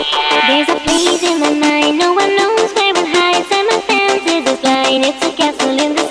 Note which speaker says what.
Speaker 1: There's a place in my mind, no one knows where it hides, and my fence is a line. It's a castle in the